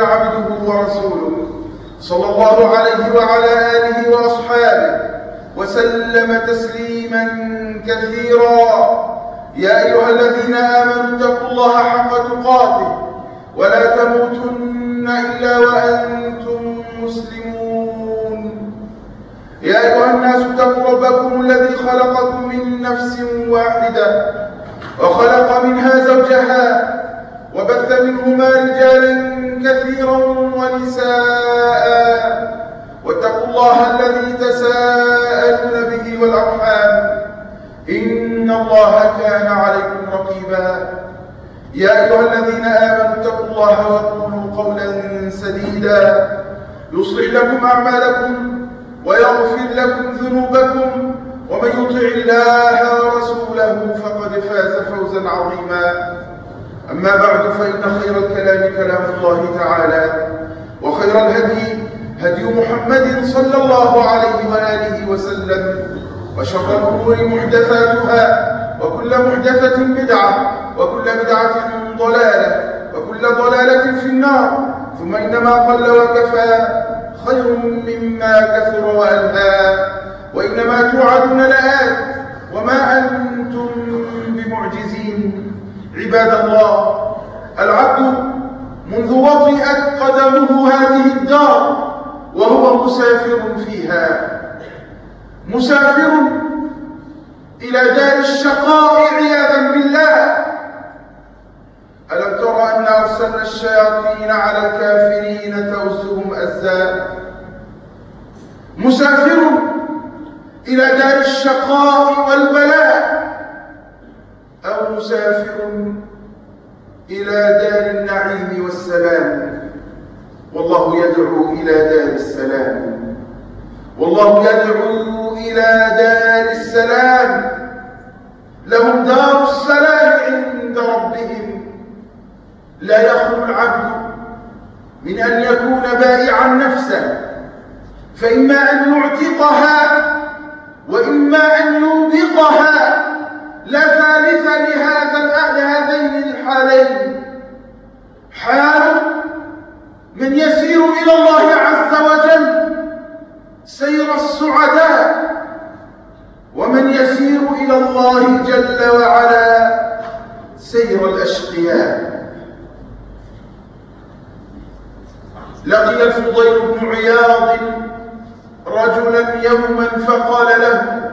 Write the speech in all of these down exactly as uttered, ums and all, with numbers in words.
عبده ورسوله صلى الله عليه وعلى آله وأصحابه وسلم تسليما كثيرا. يا أيها الذين آمنوا اتقوا الله حق تقاته ولا تموتن إلا وأنتم مسلمون. يا أيها الناس اتقوا ربكم الذي خلقكم من نفس واحدة وخلق منها زوجها وبث منهما رجالا كثيرا ونساء، واتقوا الله الذي تساءلون به والأرحام إن الله كان عليكم رقيبا. يا أيها الذين آمنوا اتقوا الله وقولوا قولا سديدا يصلح لكم أعمالكم ويغفر لكم ذنوبكم، ومن يطع الله ورسوله فقد فاز فوزا عظيما. أما بعد، فإن خير الكلام كلام الله تعالى، وخير الهدي هدي محمد صلى الله عليه وآله وسلم، وشر الأمور محدثاتها، وكل محدثة بدعة، وكل بدعة ضلالة، وكل ضلالة في النار. ثم إنما قل وكفى خير مما كثر وألهى، وإنما توعدون لآت وما أنتم بمعجزين. عباد الله، العبد منذ وطئت قدمه هذه الدار وهو مسافر فيها، مسافر إلى دار الشقاء عياذا بالله. ألم تر أن أرسلنا الشياطين على الكافرين تؤزهم أزا؟ مسافر إلى دار الشقاء والبلاء، أو مسافر إلى دار النعيم والسلام. والله يدعو إلى دار السلام، والله يدعو إلى دار السلام. لهم دار السلام عند ربهم. لا يخلو العبد من أن يكون بائعا نفسه، فإما أن يعتقها وإما أن يوبقها. لا ثالث لهذا لهذين الحالين. حال من يسير إلى الله عز وجل سير السعداء، ومن يسير إلى الله جل وعلا سير الأشقياء. لقي الفضيل بن عياض رجلا يوما فقال له: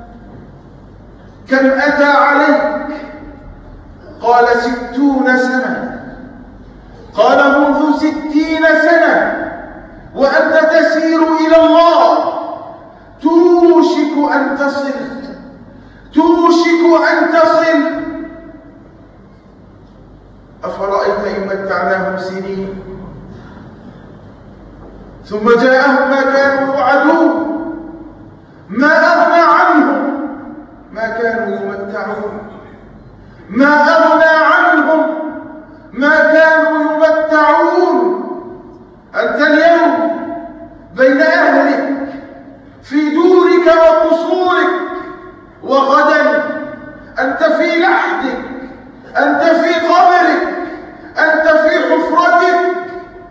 كم أتى عليك؟ قال: ستون سنة. قال: منذ ستين سنة وأنت تسير إلى الله، توشك أن تصل، توشك أن تصل. أفرأيت إن متعناهم سنين ثم جاءهم ما كانوا يوعدون، ما أغنى عنهم ما كانوا يمتعون، ما أغنى عنهم ما كانوا يمتعون. أنت اليوم بين أهلك في دورك وقصورك، وغدا أنت في لحدك، أنت في قبرك، أنت في حفرتك.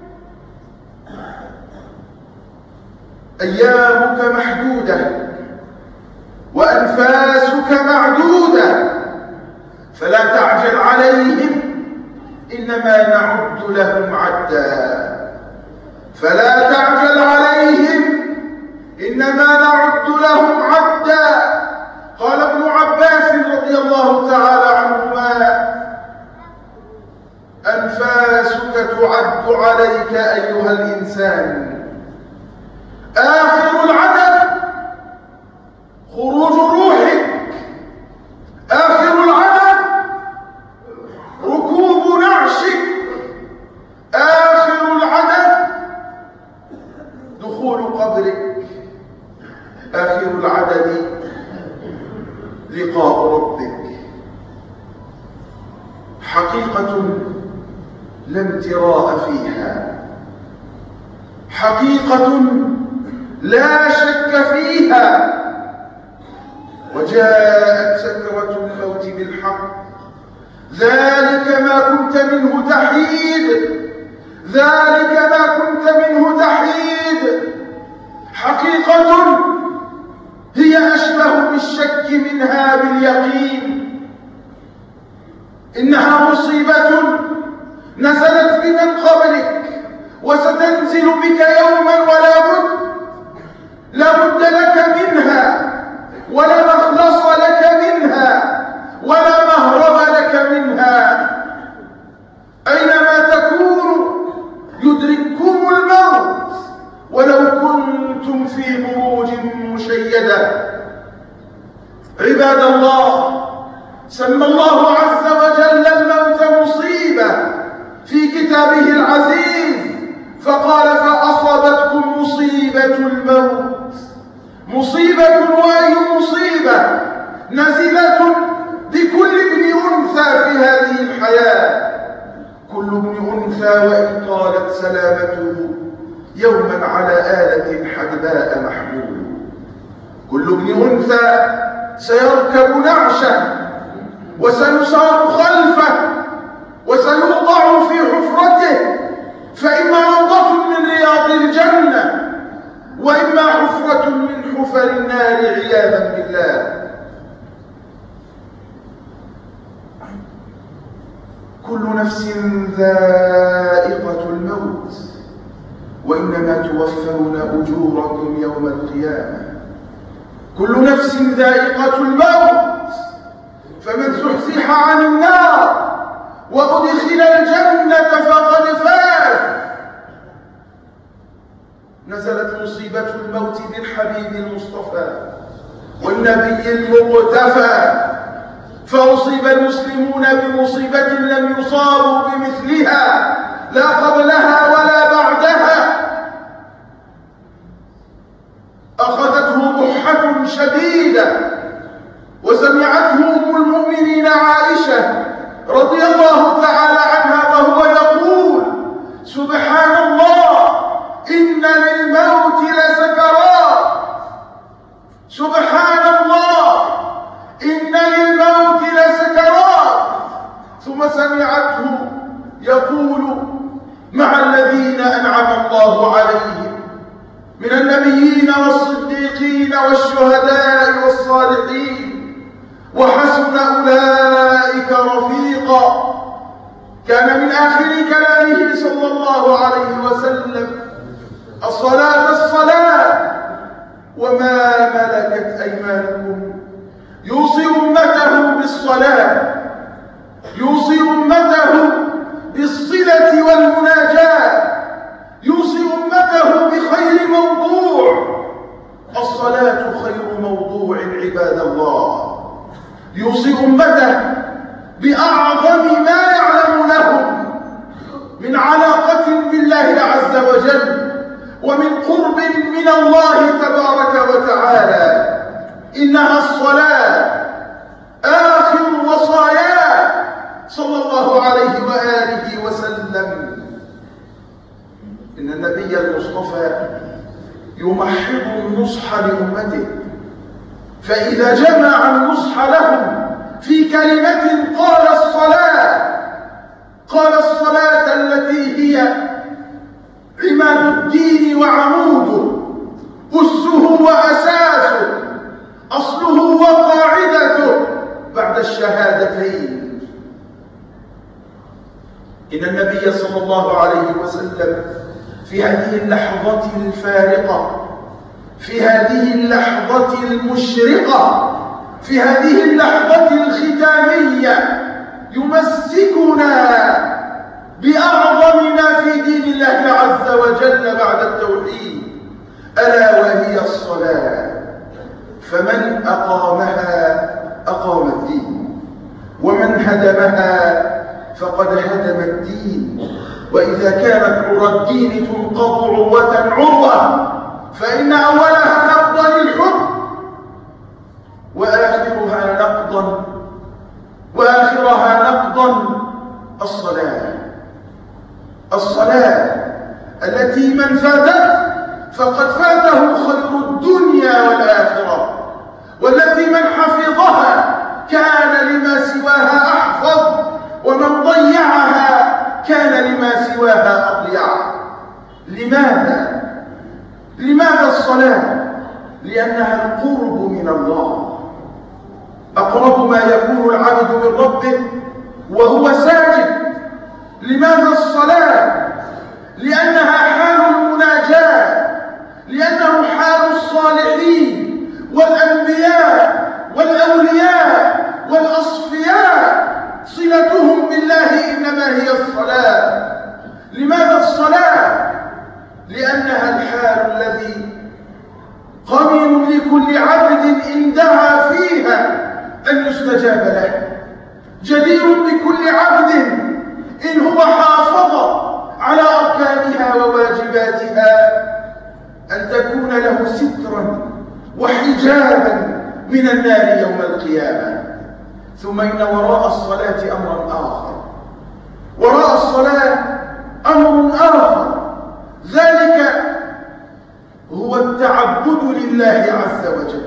أيامك محدودة وأنفاسك معدودة، فلا تعجل عليهم، إنما نعد لهم عدا. فلا تعجل عليهم، إنما نعد لهم عدا. قال ابن عباس رضي الله تعالى عنهما: أنفاسك تعد عليك أيها الإنسان. آخر العدد خروج روحك، آخر العدد ركوب نعشك، آخر العدد دخول قبرك، آخر العدد لقاء ربك. حقيقة لا امتراء فيها، حقيقة لا شك فيها. وجاءت سكرة الموت بالحق، ذلك ما كنت منه تحيد، ذلك ما كنت منه تحيد. حقيقة هي أشبه بالشك منها باليقين. إنها مصيبة نزلت بمن قبلك وستنزل بك يوما، ولا بد لا بد لك منها، ولا مخلص لك منها، ولا مهرب لك منها. أينما تكونوا يدرككم الموت ولو كنتم في بروج مشيدة. عباد الله، سمى الله عز وجل الموت مصيبة في كتابه العزيز، فقال فأصابتكم مصيبة الموت. مصيبة، وأي مصيبة؟ نزلة بكل ابن أنثى في هذه الحياة. كل ابن أنثى وإن طالت سلامته يوما على آلة حدباء محمول. كل ابن أنثى سيركب نعشه وسيسار خلفه وسيوضع في حفرته، فإما روضة من رياض الجنة وإما حفرة من حفر النار عياذا بالله. كل نفس ذائقة الموت، وإنما توفون أجوركم يوم القيامة. كل نفس ذائقة الموت، فمن زحزح عن النار وأدخل الجنة فقد فاز. نزلت مصيبة الموت بالحبيب المصطفى والنبي المقتفى، فأصيب المسلمون بمصيبة لم يصابوا بمثلها لا قبلها ولا بعدها. أخذته بحة شديدة وسمعته أم المؤمنين عائشة رضي الله تعالى عنها وهو يقول: سبحان الله، إن للموت لسكرات. سبحان الله، إن للموت لسكرات. ثم سمعته يقول: مع الذين أنعم الله عليهم من النبيين والصديقين والشهداء والصالحين وحسن أولئك رفيقا. كان من آخر كلامه صلى الله عليه وسلم: الصلاة الصلاة وما ملكت أيمانكم. يوصي أمته بالصلاة، يوصي أمته بالصلة والمناجاة، يوصي أمته بخير موضوع. الصلاة خير موضوع عباد الله. يوصي أمته بأعظم ما يعلم لهم من علاقة بالله عز وجل ومن قرب من الله تبارك وتعالى. إنها الصلاة آخر وصاياه صلى الله عليه وآله وسلم. إن النبي المصطفى يمحض النصح لأمته، فإذا جمع النصح لهم في كلمة قال الصلاة، قال الصلاة التي هي عماد الدين وعموده، أسه وأساسه، أصله وقاعدته بعد الشهادتين. إن النبي صلى الله عليه وسلم في هذه اللحظة الفارقة، في هذه اللحظة المشرقة، في هذه اللحظة الختامية يمسكنا بأعظم ما في دين الله عز وجل بعد التوحيد، ألا وهي الصلاة. فمن أقامها أقام الدين، ومن هدمها فقد هدم الدين. وإذا كانت عرى الدين تنقض عروة عروة، فإن أولها نقضا للحكم وآخرها نقضا وآخرها نقضا الصلاة. الصلاة التي من فاتت فقد فاته خير الدنيا والآخرة، والتي من حفظها كان لما سواها أحفظ، ومن ضيعها كان لما سواها أضيع. لماذا؟ لماذا الصلاة؟ لأنها القرب من الله، أقرب ما يكون العبد من ربه وهو ساجد. لماذا الصلاة؟ لأنها حال المناجاة، لأنه حال الصالحين والأنبياء والأولياء والأصفياء، صلتهم بالله إنما هي الصلاة. لماذا الصلاة؟ لأنها الحال الذي قمن لكل عبد إن دعا فيها أن يستجاب له، جدير بكل عبد إن هو حافظ على أركانها وواجباتها أن تكون له سترا وحجابا من النار يوم القيامة. ثم إن وراء الصلاة أمرا آخر، وراء الصلاة أمر آخر، ذلك هو التعبد لله عز وجل،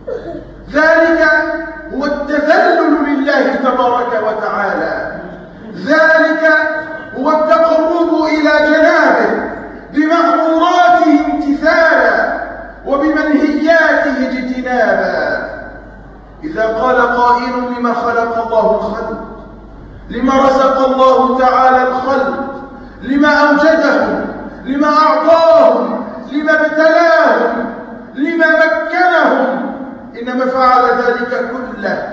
ذلك هو التذلل لله تبارك وتعالى، ذلك هو التقرب إلى جنابه بمأموراته امتثالا وبمنهياته اجتنابا. إذا قال قائل لما خلق الله الخلق، لما رزق الله تعالى الخلق، لما أوجدهم، لما أعطاهم، لما ابتلاهم، لما مكنهم، إنما فعل ذلك كله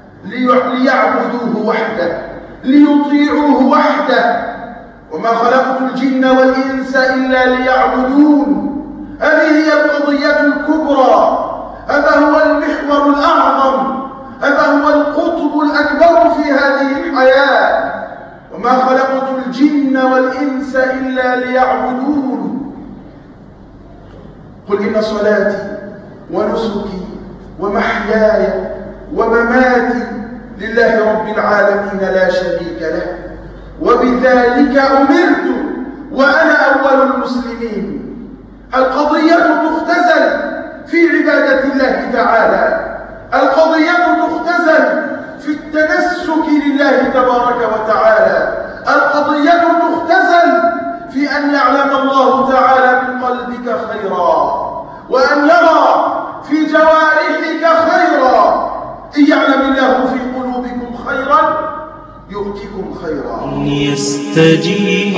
ليعبدوه وحده، ليطيعوه وحده. وما خلقت الجن والإنس إلا ليعبدون. هذه هي القضية الكبرى، هذا هو المحور الأعظم، هذا هو القطب الأكبر في هذه الحياة. وما خلقت الجن والإنس إلا ليعبدون. قل إن صلاتي ونسكي ومحياي ومماتي لله رب العالمين لا شريك له وبذلك أمرت وأنا أول المسلمين. القضية تختزل في عبادة الله تعالى، القضية تختزل في التنسك لله تبارك وتعالى، القضية تختزل في أن يعلم الله تعالى من قلبك خيرا، وأن يرى في جوارحك خيرا. إن يعلم الله في قلوبكم خيرا يؤتكم خيرا. يستجيب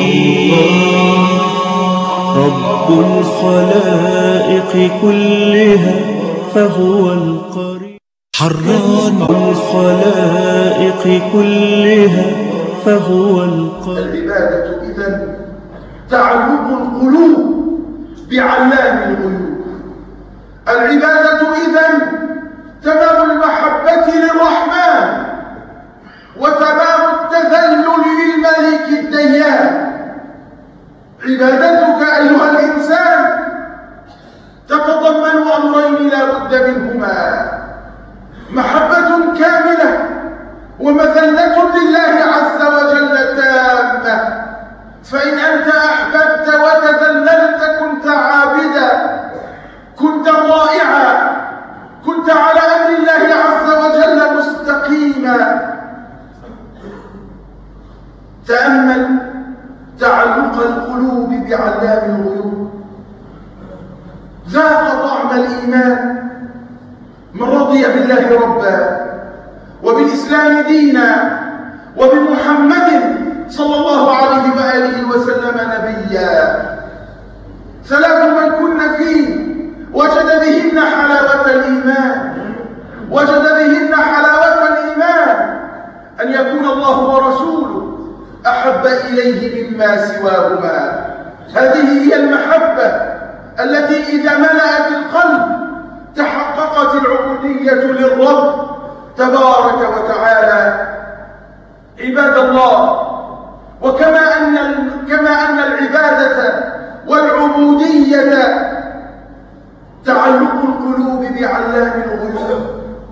رب الخلائق كلها فهو القريب، حران الخلائق كلها فهو القريب. العبادة إذن تعلق القلوب بعلام الغيوب. العبادة إذن تمام المحبة للرحمن وتمام التذلل للملك الديان. عبادتك أيها الإنسان تتضمن أمرين لا بد منهما: محبة كاملة ومذلة لله عز وجل تامة. فإن أنت أحببت وتذللت كنت عابدا، كنت ضائعا، كنت على أمر الله عز وجل مستقيما. تأمل تعلق القلوب بعلام الغيوب. ذاق طعم الإيمان من رضي بالله ربا وبالإسلام دينا وبمحمد صلى الله عليه وآله وسلم نبيا. ثلاث من كن فيه وجد بهن حلاوة الإيمان، وجد بهن حلاوة الإيمان: أن يكون الله ورسوله أحب إليه مما سواهما. هذه هي المحبة التي إذا ملأت القلب تحققت العبودية للرب تبارك وتعالى. عباد الله، وكما أن كما أن العبادة والعبودية تعلق القلوب بعلام الغيوب،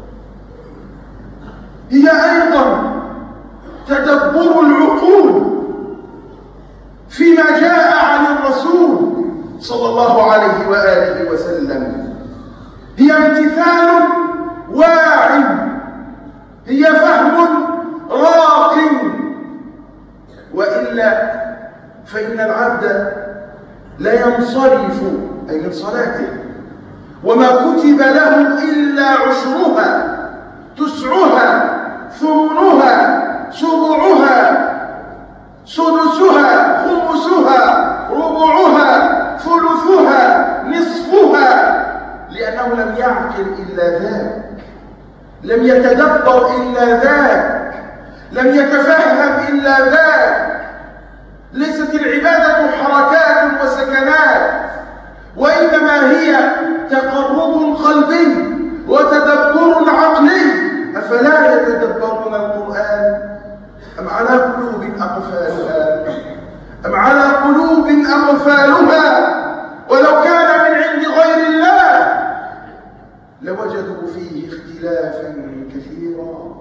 هي أيضا تدبر العقول فيما جاء عن الرسول صلى الله عليه وآله وسلم. هي امتثال واع، هي فهم راق، وإلا فإن العبد لا ينصرف أي من صلاته وما كتب له إلا عشرها تسعها ثمنها سبعها سدسها خمسها ربعها ثلثها نصفها، لأنه لم يعقل إلا ذاك، لم يتدبر إلا ذاك، لم يتفهم إلا ذاك. ليست العبادة حركات وسكنات، وإنما هي تقرب قلبي وتدبر عقلي. أفلا يتدبرون القرآن أم على قلوب أقفالها أم على قلوب أقفالها ولو كان من عند غير الله لوجدوا فيه اختلافا كثيرا.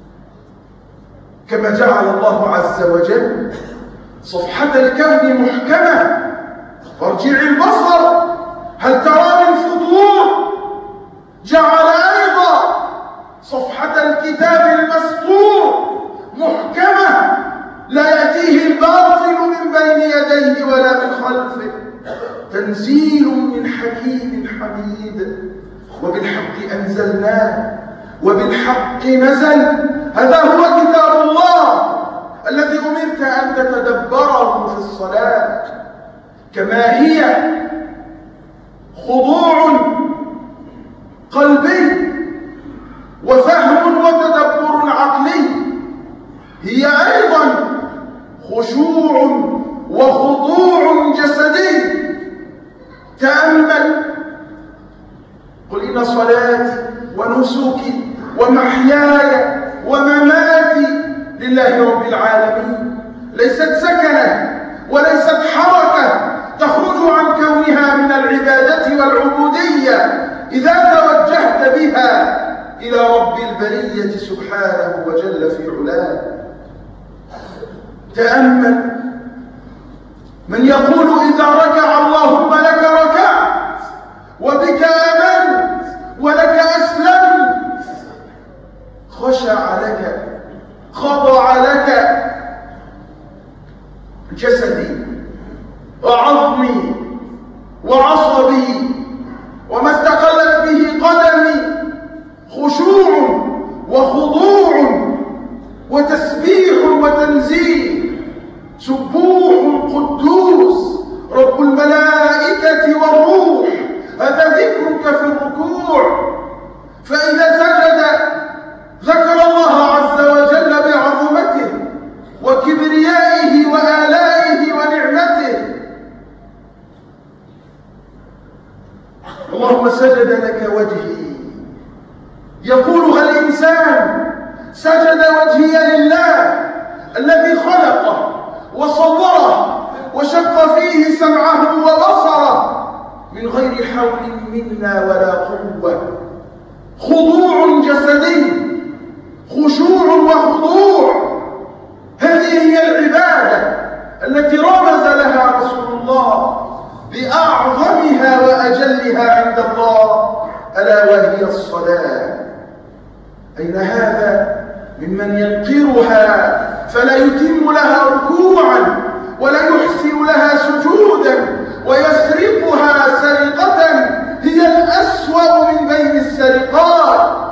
كما جعل الله عز وجل صفحة الكون محكمة، فارجع البصر هل ترى من فطور، جعل أيضا صفحة الكتاب المسطور محكمة لا يأتيه الباطل من بين يديه ولا من خلفه، تنزيل من حكيم حميد. وبالحق أنزلناه وبالحق نزل. هذا هو كتاب الله الذي أمرت أن تتدبره في الصلاة. كما هي خضوع قلبي وفهم وتدبر عقلي، هي أيضا خشوع وخضوع جسدي. تأمل، قل إن صلاتي ونسكي ومحياي ومماتي لله رب العالمين، ليست سكنة وليست حركة تخرج عن كونها من العبادة والعبودية إذا توجهت بها إلى رب البرية سبحانه وجل في علاه. تأمل من يقول إذا ركع اللهم لك ركعت وبك آمنت ولك أسلمت، خشع لك خضع لك جسدي وعظمي وعصبي وما استقلت به قدمي، خشوع وخضوع وتسبيح وتنزيه. سبوح قدوس رب الملائكة والروح، هذا ذكرك في الركوع. فإذا سجد ذكر الله عز وجل بعظمته وكبريائه وآلائه ونعمته. اللهم سجد لك وجهي، يقولها الإنسان، سجد وجهي لله الذي خلقه وصوره وشق فيه سمعه وبصره من غير حول منا ولا قوة. خضوع جسدي، خشوع وخضوع، هذه هي العبادة التي رمز لها رسول الله بأعظمها وأجلها عند الله، ألا وهي الصلاة. أين هذا ممن ينقرها فلا يتم لها ركوعا ولا يحسن لها سجودا ويسرقها سرقة هي الأسوأ من بين السرقات.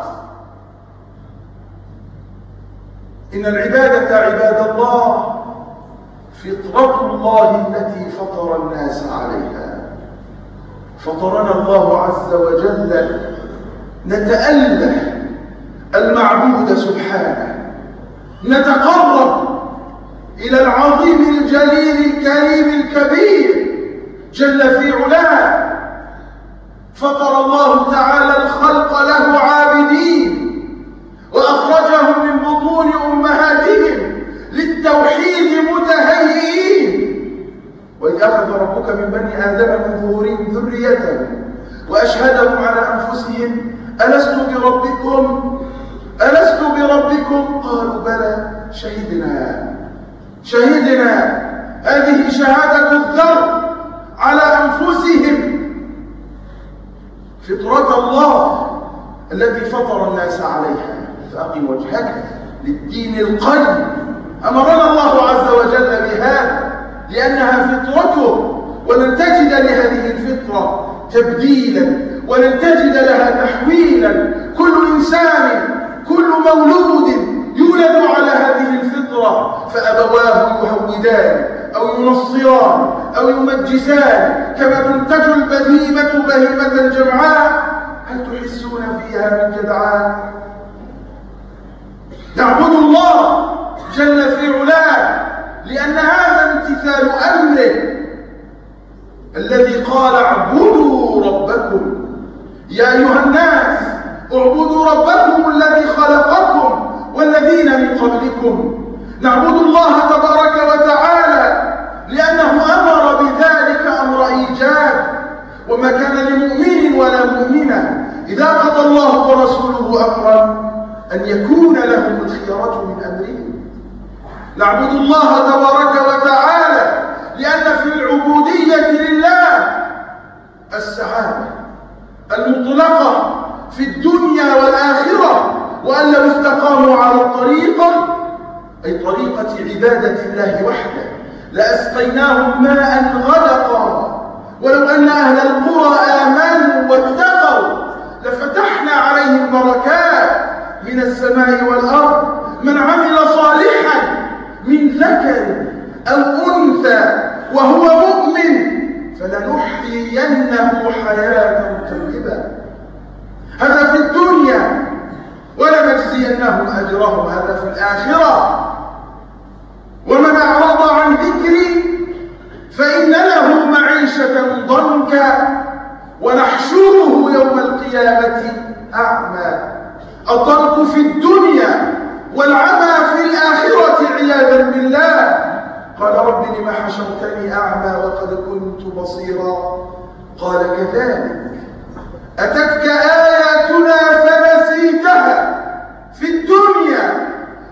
إن العبادة عباد الله فطرة الله التي فطر الناس عليها. فطرنا الله عز وجل نتأله المعبود سبحانه، نتقرب إلى العظيم الجليل الكريم الكبير جل في علاه. فطر الله تعالى الخلق له عابدين وأخرجهم من بطون أمهاتهم للتوحيد متهيئين. وإذ أخذ ربك من بني آدم من ظهورهم ذريتهم وأشهدهم على أنفسهم ألست بربكم ألست بربكم قالوا بلى شهدنا شهدنا. هذه شهادة الذر على أنفسهم. فطرة الله التي فطر الناس عليها. فأقم وجهك للدين القيم أمرنا الله عز وجل بهذا لأنها فطرته، ولن تجد لهذه الفطرة تبديلا، ولن تجد لها تحويلا. كل إنسان، كل مولود يولد على هذه الفطرة، فأبواه يهودان أو ينصران أو يمجسان، كما تنتج البهيمة بهيمة جمعاء هل تحسون فيها من جدعان؟ نعبد الله جل في علاه لأن هذا امتثال أمره الذي قال اعبدوا ربكم يا أيها الناس اعبدوا ربكم الذي خلقكم والذين من قبلكم. نعبد الله تبارك وتعالى لأنه أمر بذلك أمر إيجاب، وما كان لمؤمن ولا مؤمنة إذا قضى الله ورسوله أمرا أن يكون لهم الخيرة من أمرهم. نعبد الله تبارك وتعالى لأن في العبودية لله السعادة المطلقة في الدنيا والآخرة، وأن لو استقاموا على الطريقة أي طريقة عبادة الله وحده لأسقيناهم ماء غدقا، ولو أن أهل القرى آمنوا واتقوا لفتحنا عليهم بركات من السماء والأرض. من عمل صالحا من ذكر أو أنثى وهو مؤمن فلنحيينه حياة طيبة، هذا في الدنيا، ولنجزينهم أجرهم هذا في الآخرة. ومن أعرض عن ذكري فإن له معيشة ضنكا ونحشره يوم القيامة أعمى. الضنك في الدنيا والعمى في الآخرة عياذا بالله. قال رب لم حشرتني أعمى وقد كنت بصيرا قال كذلك أتتك آياتنا فنسيتها في الدنيا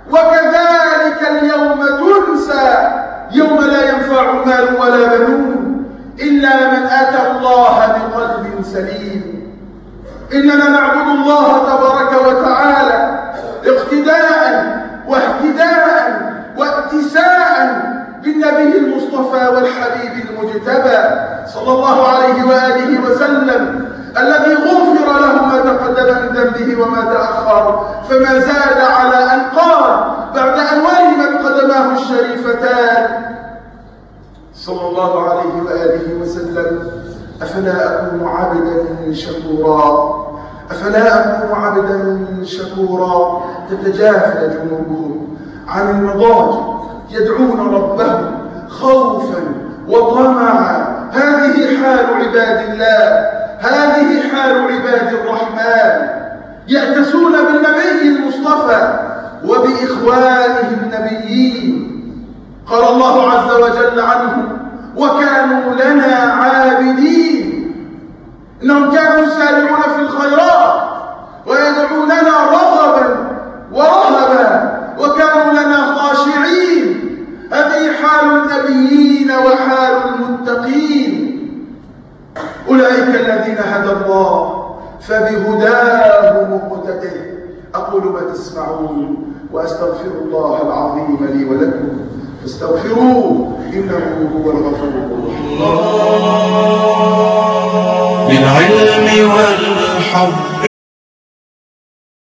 وكذلك اليوم تنسى يوم لا ينفع مال ولا بنون إلا من أتى الله بقلب سليم. إننا نعبد الله تبارك وتعالى اقتداء واهتداء واتساء بالنبي المصطفى والحبيب المجتبى صلى الله عليه وآله وسلم الذي غفر له ما تقدم من ذنبه وما تأخر، فما زاد على أن قال بعد أن ولمت قدماه الشريفتان صلى الله عليه وآله وسلم أفلا أكون عبدا شكورا أفلا أكون عبدا شكورا. تتجافى جنوبهم عن المضاجع يدعون ربهم خوفا وطمعا. هذه حال عباد الله، هذه حال عباد الرحمن، يأتسون بالنبي المصطفى وبإخوانه النبيين. قال الله عز وجل عنهم وكانوا لنا عابدين، إنهم كانوا يسارعون في الخيرات ويدعوننا رغبا ورهبا وكانوا لنا خاشعين. هذه حال النبيين وحال المتقين. أولئك الذين هدى الله فبهداه مقتده. أقول ما تسمعون وأستغفر الله العظيم لي ولكم فاستغفروه إنه هو الغفور الرحيم. بالعلم والحب